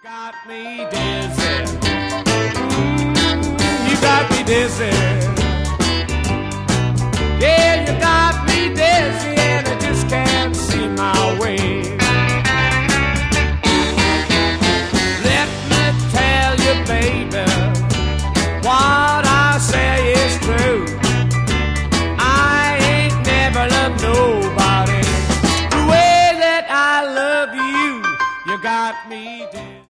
got me dizzy. You got me dizzy. Yeah, you got me dizzy, and I just can't see my way. Let me tell you, baby, what I say is true. I ain't never loved nobody the way that I love you. You got me